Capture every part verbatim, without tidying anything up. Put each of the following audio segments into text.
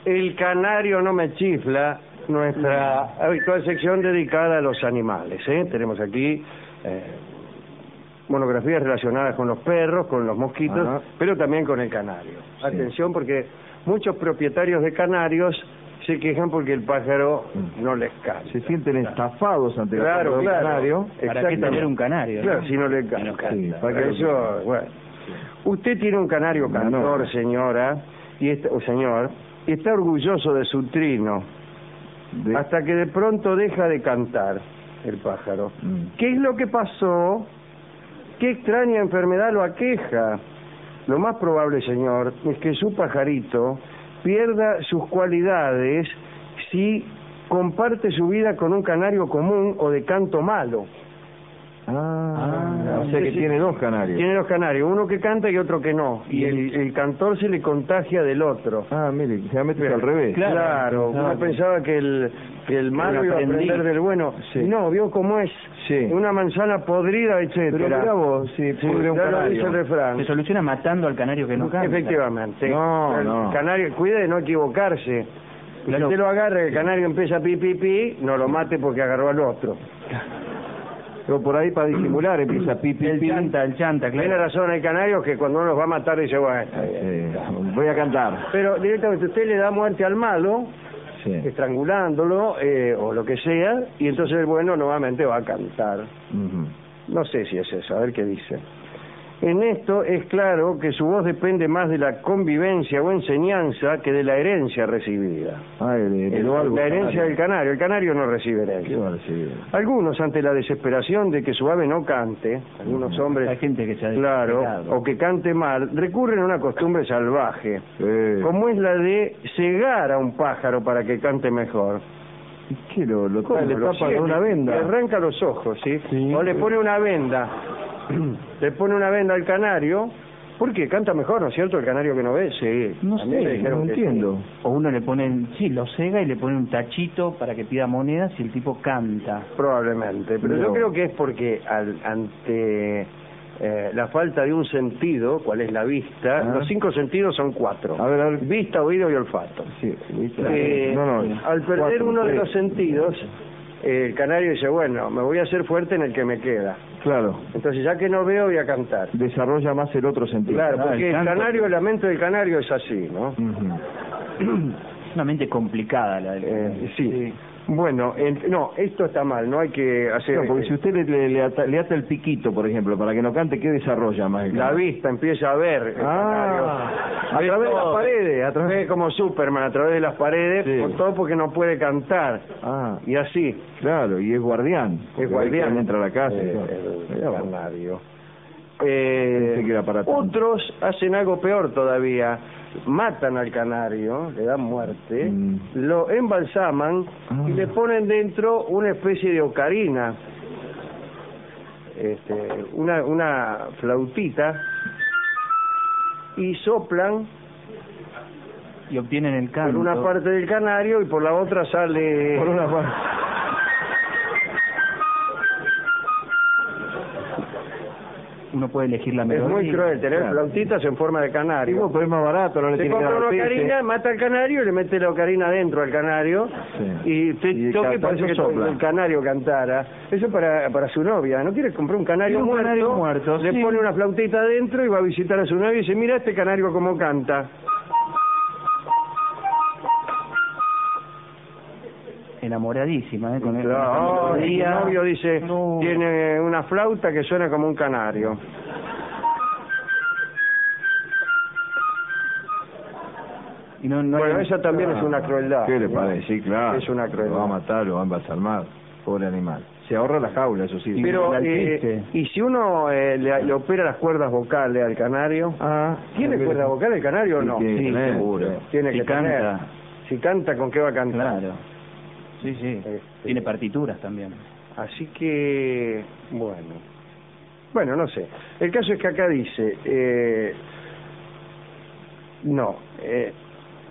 El canario no me chifla, nuestra habitual sección dedicada a los animales, ¿eh? Tenemos aquí eh, monografías relacionadas con los perros, con los mosquitos, ajá, pero también con el canario. Sí. Atención, porque muchos propietarios de canarios se quejan porque el pájaro no les canta. Se sienten estafados ante el claro, claro, canario. ¿Para qué tener un canario? Claro, ¿no? si no le canta. Sí, para que eso, bueno. Usted tiene un canario cantor, no. señora, y está, o señor, y está orgulloso de su trino, de... hasta que de pronto deja de cantar el pájaro. Mm. ¿Qué es lo que pasó? ¿Qué extraña enfermedad lo aqueja? Lo más probable, señor, es que su pajarito pierda sus cualidades si comparte su vida con un canario común o de canto malo. Ah, ah, o sea que tiene dos canarios. Tiene dos canarios, uno que canta y otro que no. Y el, el cantor se le contagia del otro. Ah, mire, generalmente es al revés. Claro, claro, uno claro. pensaba que el, que el malo iba a aprender del bueno. Sí. No, vio cómo es. Sí. Una manzana podrida, etcétera. Pero mira vos, si sí, pudre un ya canario. Lo dice el refrán. Se soluciona matando al canario que no canta. Efectivamente. No, el no. Canario, cuide de no equivocarse. Claro. Si usted lo agarra y el canario empieza a pi, pi, pi, no lo mate porque agarró al otro. Pero por ahí para disimular empieza a pi, pi, el pi. chanta, el chanta, claro. Tiene razón, hay canarios que cuando uno los va a matar dice, bueno, eh, voy a cantar. Pero directamente usted le da muerte al malo, sí, estrangulándolo, eh, o lo que sea, y entonces el bueno nuevamente va a cantar. Uh-huh. No sé si es eso, a ver qué dice. En esto es claro que su voz depende más de la convivencia o enseñanza que de la herencia recibida. Ah, el, el, el, algo la herencia canario. del canario. El canario no recibe herencia. ¿Qué va a recibir? Algunos, ante la desesperación de que su ave no cante, algunos no, hombres, hay gente que se ha claro, o que cante mal, recurren a una costumbre salvaje, sí, como es la de cegar a un pájaro para que cante mejor. ¿Y qué lo, lo, ¿Cómo? le Lo tapa sigue, con una venda? Le arranca los ojos, ¿sí? Sí. O le pone una venda. Le pone una venda al canario, porque canta mejor, ¿no es cierto? El canario que no ve, sí. No sé, no entiendo. Sí. O uno le pone, sí, lo cega y le pone un tachito para que pida monedas y el tipo canta. Probablemente, pero no. Yo creo que es porque al, ante eh, la falta de un sentido, ¿cuál es la vista? Ah. Los cinco sentidos son cuatro. A ver, a ver. Vista, oído y olfato. Sí, vista. Eh, no, no, al perder cuatro, uno tres. de los sentidos, eh, el canario dice, bueno, me voy a hacer fuerte en el que me queda. Claro. Entonces, ya que no veo, voy a cantar. Desarrolla más el otro sentido. Claro, ah, porque el, el canario, el lamento del canario es así, ¿no? Uh-huh. Es una mente complicada la del eh, sí. sí. Bueno, en, no, esto está mal, no hay que hacer... No, porque si usted le, le, le, ata, le ata el piquito, por ejemplo, para que no cante, ¿qué desarrolla más? El la vista, empieza a ver. Ah, a través de las paredes, a través de como Superman, a través de las paredes, sí, por todo porque no puede cantar. Ah, y así. Claro, y es guardián. Es guardián. Entra a la casa. Eh, el canario. Eh, que era para otros hacen algo peor todavía. Matan al canario, le dan muerte, mm. lo embalsaman ah. y le ponen dentro una especie de ocarina, este, una, una flautita, y soplan y obtienen el canto por una parte del canario y por la otra sale por una parte. Uno puede elegir la melodía. Es muy cruel tener claro. flautitas en forma de canario. Digo, pero es más barato, no le se tiene que dar compra una pese. ocarina, mata al canario y le mete la ocarina dentro al canario, sí, y usted y toque parece que sopla. El canario cantara. Eso para para su novia. ¿No quiere comprar un canario, un muerto? canario muerto? Le sí. pone una flautita adentro y va a visitar a su novia y dice, mira este canario cómo canta. Enamoradísima, ¿eh? Con el, no, el novio dice, no. Tiene una flauta que suena como un canario. Y no, no bueno, hay... esa también ah, es una crueldad. ¿Qué le parece? Sí, claro. Es una crueldad. Lo va a matar, lo va a embalsamar. Pobre animal. Se ahorra la jaula, eso sí. Pero, eh, y si uno eh, le, le opera las cuerdas vocales al canario, ah, ¿tiene cuerdas vocales el canario o no? Sí, sí seguro. Tiene si que canta. tener. Si canta, ¿con qué va a cantar? Claro. Sí, sí. Este, tiene partituras también. Así que, bueno. Bueno, no sé. El caso es que acá dice, eh, no, eh,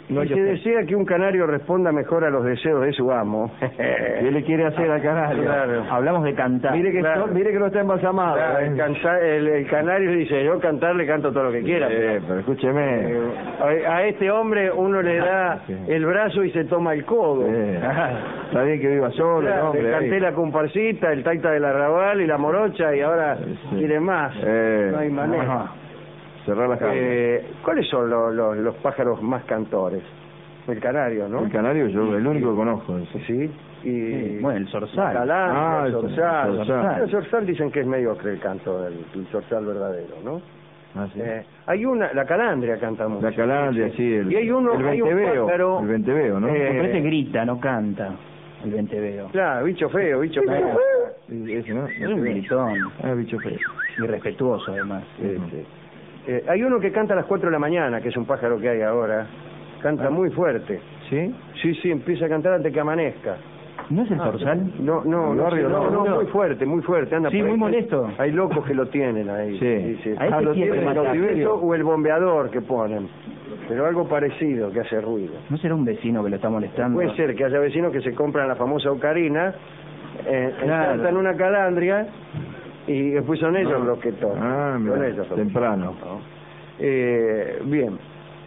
No hay y que se hacer. desea que un canario responda mejor a los deseos de su amo. ¿Qué le quiere hacer al canario? Claro. Hablamos de cantar. Mire que Claro. esto- mire que no está embalsamado. Claro, ¿eh? el, canta- el- el canario dice, yo cantar le canto todo lo que quiera. Eh, pero escúcheme. Eh, a, a este hombre uno le da Sí. el brazo y se toma el codo. Eh, está bien que viva solo, Claro, el hombre. le ahí. canté la comparsita, el taita del arrabal y la morocha y ahora Sí. quiere más. Eh, No hay manera. ajá. Cerrar las jaulas. Eh, ¿Cuáles son los, los, los pájaros más cantores? El canario, ¿no? El canario yo el único que conozco. ese. Sí. Y Sí, bueno, el zorzal. Calandria, Ah, el el zorzal. zorzal. El zorzal dicen que es mediocre el canto del el zorzal verdadero, ¿no? Ah, sí. Eh, hay una, la calandria canta mucho. La calandria, sí. El, Y hay uno, el hay un venteveo. pájaro, El venteveo, ¿no? eh, Pero ese grita, no canta. El venteveo. Claro, bicho feo, bicho feo. Sí, ese, ¿no? Es un gritón. Ah, bicho feo. Irrespetuoso, además. Sí, sí. Eh, hay uno que canta a las cuatro de la mañana, que es un pájaro que hay ahora. Canta muy fuerte. ¿Sí? Sí, sí, empieza a cantar antes que amanezca. ¿No es el zorzal? No, no, no, Barrio, no, no, no, no. muy fuerte, muy fuerte. Anda Sí, por ahí. muy molesto. Hay locos que lo tienen ahí. Sí. A ese Ah, lo quiere tienen en matar. cautiverio o el bombeador que ponen. Pero algo parecido, que hace ruido. ¿No será un vecino que lo está molestando? Puede ser que haya vecinos que se compran la famosa ocarina, eh, Claro. ensartan una calandria y después son ellos los que tocan. Ah, Son mira, ellos los que temprano. tocan, ¿no? Eh, bien.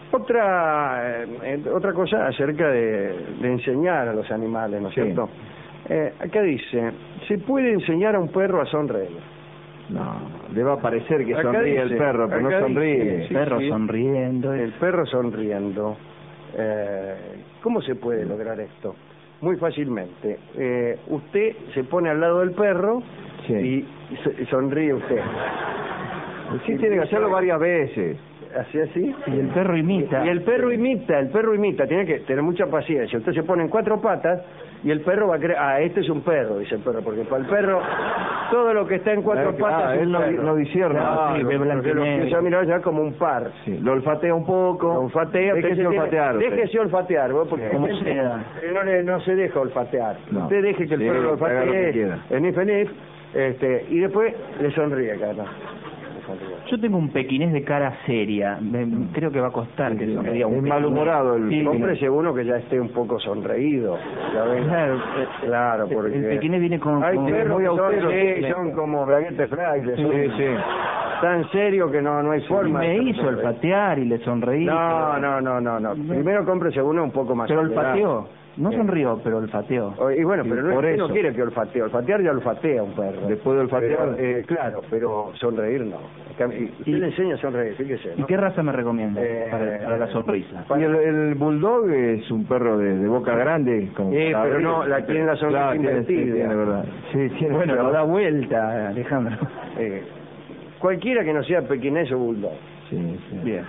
Otra eh, otra cosa acerca de, de enseñar a los animales, ¿no es Sí. cierto? Eh, acá dice, ¿se puede enseñar a un perro a sonreír? No, le va a parecer que Acá sonríe dice, el perro, pero acá no sonríe. dice, El sí, perro sí. sonriendo. El perro sonriendo. Eh, ¿Cómo se puede lograr esto? Muy fácilmente. Eh, usted se pone al lado del perro Sí. y se- sonríe usted. Sí, tiene que hacerlo varias veces. ¿Así así? Y el perro imita. Y el perro imita, el perro imita, tiene que tener mucha paciencia. Usted se pone en cuatro patas y el perro va a creer, ah, este es un perro, dice el perro, porque para el perro todo lo que está en cuatro Ah, patas ah, es un él no- perro. no discierne. No, Sí, ve blanco y porque lo negro. empieza a mirar ya como un par. Sí, lo olfatea un poco. Lo olfatea, usted Déjese se tiene- olfatear. usted. Déjese olfatear, vos, porque Como hay gente sea. que no, le- no se deja olfatear. No. Usted deje que el Sí, perro lo haga lo que olfatee, quiera. en if, en if, este, y después le sonríe, cara. Le sonríe. Yo tengo un pequinés de cara seria. Me- creo que va a costar que Sí, sonría un es pequinés. malhumorado el Sí, pequinés. Cómprese uno que ya esté un poco sonreído. ¿ya ven? Claro, eh, Claro, porque... el pequinés viene con... Hay con- perros muy que son, austero, sí, sí. son como braguetes frailes, Sí, son sí. tan serios que no, no hay y forma. me de hizo sonreír. olfatear y le sonreí. No, pero- no, no, no, no. Primero cómprese uno un poco más Pero acelerado. olfateó. No Sí. sonrió, pero olfateó. O- Y bueno, Sí, pero no, por usted no eso. quiere que olfatee. Olfatear ya olfatea un perro. Después de olfatear. Pero, eh, claro, pero sonreír no. Y usted Y- le enseña a sonreír, fíjese, ¿Y ¿no? qué raza me recomienda Eh, para, para la sonrisa? Y el, el bulldog es un perro de, de boca grande. Como Eh, para pero abrir. no, la tiene la sonrisa Claro, tiene- invertida. tiene, verdad. Sí, tiene Bueno, pero- lo da vuelta, Alejandro. Eh, cualquiera que no sea pequinés o bulldog. Sí, sí. Bien.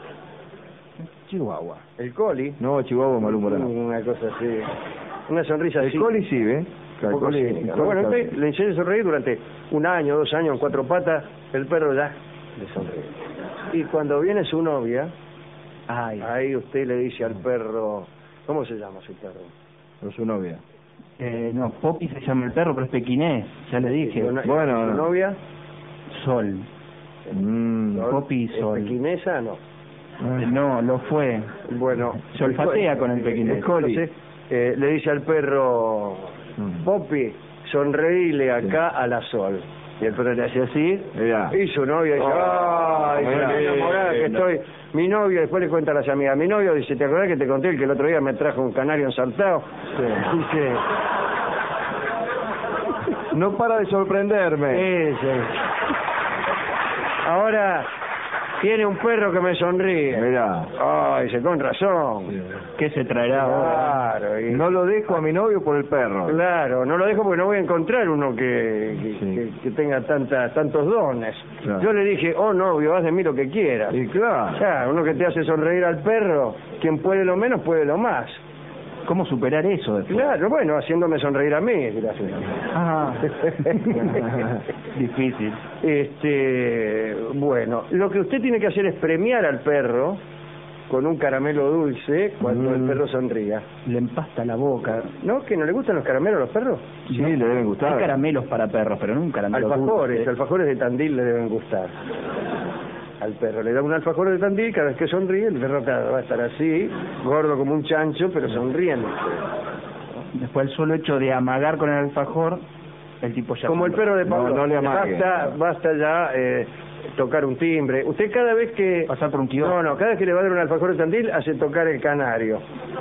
Chihuahua. El coli, No, Chihuahua malhumorado. una cosa así, una sonrisa El así. coli sí, ¿ve? un El poco coli- cínica, el ¿no? coli Bueno, está- usted le enseña a sonreír durante un año, dos años, en cuatro patas, el perro ya le sonríe. Y cuando viene su novia, Ay, ahí usted le dice al perro, ¿cómo se llama su perro? Con su novia. eh, no, Poppy se llama el perro, pero es pequinés, ya le dije. Su no- Bueno, su no. novia, Sol. Mm. Sol, Poppy ¿es Sol. pequinesa? No. Eh, No, lo fue. Bueno, Se olfatea con el pequinés. el coli. Entonces, eh, le dice al perro, Mm. Poppy, sonreíle acá a la Sol. Y el perro le hace así, Mirá. y su novia dice, Oh, ay, mirá. qué enamorada que estoy. Mi novio, después le cuenta a las amigas, mi novio dice, ¿te acordás que te conté que el otro día me trajo un canario ensartado? Dice, No para de sorprenderme. ese. Ahora tiene un perro que me sonríe. Mirá. Ay, dice, con razón. ¿Qué se traerá ahora? Claro, y- No lo dejo a mi novio por el perro. Claro, no lo dejo porque no voy a encontrar uno que, que, Sí. que- que tenga tanta, tantos dones. Claro. Yo le dije, oh novio, haz de mí lo que quieras. Y claro. Ya, uno que te hace sonreír al perro, quien puede lo menos puede lo más. ¿Cómo superar eso después? Claro, bueno, haciéndome sonreír a mí, gracias. Ah, difícil. Este, bueno, lo que usted tiene que hacer es premiar al perro con un caramelo dulce cuando Mm. el perro sonría. Le empasta la boca. ¿No? ¿Que no le gustan los caramelos a los perros? Sí, le deben Hay gustar. caramelos para perros, pero no un caramelo Alfajores, dulce. alfajores de Tandil le deben gustar. al perro. Le da un alfajor de Tandil, cada vez que sonríe, el perro claro, va a estar así, gordo como un chancho, pero sonriendo. Después el solo hecho de amagar con el alfajor, el tipo ya... Como el perro de Pablo, no, no le amague. basta, basta ya eh, tocar un timbre. Usted cada vez que... Pasar por un kiosco. No, no, cada vez que le va a dar un alfajor de Tandil, hace tocar el canario.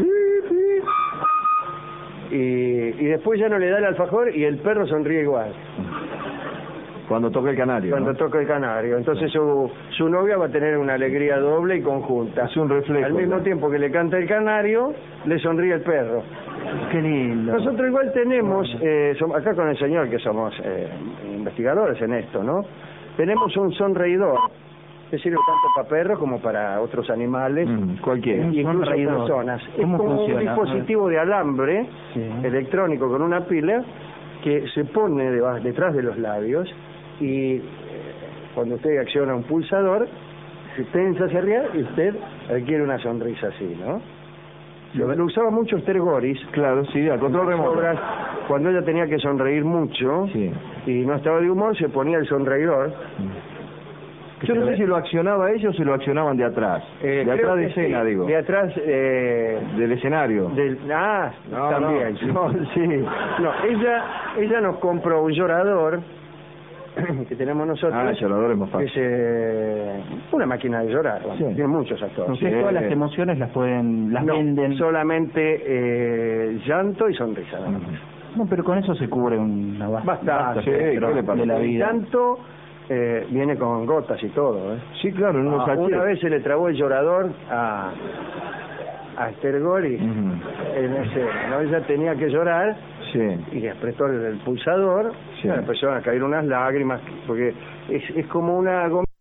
Y, y después ya no le da el alfajor y el perro sonríe igual. Cuando toca el canario. Cuando ¿no? toca el canario. Entonces su, su novia va a tener una alegría doble y conjunta. Es un reflejo. Al mismo ¿no? tiempo que le canta el canario, le sonríe el perro. Qué lindo. Nosotros igual tenemos, eh, som- acá con el señor que somos eh, investigadores en esto, ¿no? Tenemos un sonreidor que sirve tanto para perros como para otros animales, Mm, cualquiera. y incluso sonreidor. personas. Es ¿Cómo como funciona? un dispositivo de alambre Sí. electrónico con una pila que se pone deba- detrás de los labios y eh, cuando usted acciona un pulsador, se tensa hacia arriba y usted adquiere una sonrisa así, ¿no? Lo, lo usaba mucho Esther Goris. Claro, sí, a control En sus remoto. obras, cuando ella tenía que sonreír mucho Sí. y no estaba de humor, se ponía el sonreidor. Yo no sé si lo accionaba ellos o si lo accionaban de atrás. Eh, de creo atrás de que escena, sí, digo. De atrás eh, Del escenario. del ah, No, también. no, No, sí. No, ella ella nos compró un llorador que tenemos nosotros. Ah, el llorador es más que fácil. es eh, una máquina de llorar. Bueno, Sí. tiene muchos actores. Ustedes Sí. todas las emociones las pueden, las No, venden. solamente eh, llanto y sonrisa. nada más. No, pero con eso se cubre una bast- Basta, basta sí, espectro ¿qué le pasa? de la El vida. llanto eh, viene con gotas y todo. ¿eh? Sí, claro, en unos Ah, sachets. una vez se le trabó el llorador a, a Esther Goris Ujú. en ese, ¿no? Ella tenía que llorar Sí. y apretó el, el pulsador, Sí. y empezaron a caer unas lágrimas, porque es, es como una goma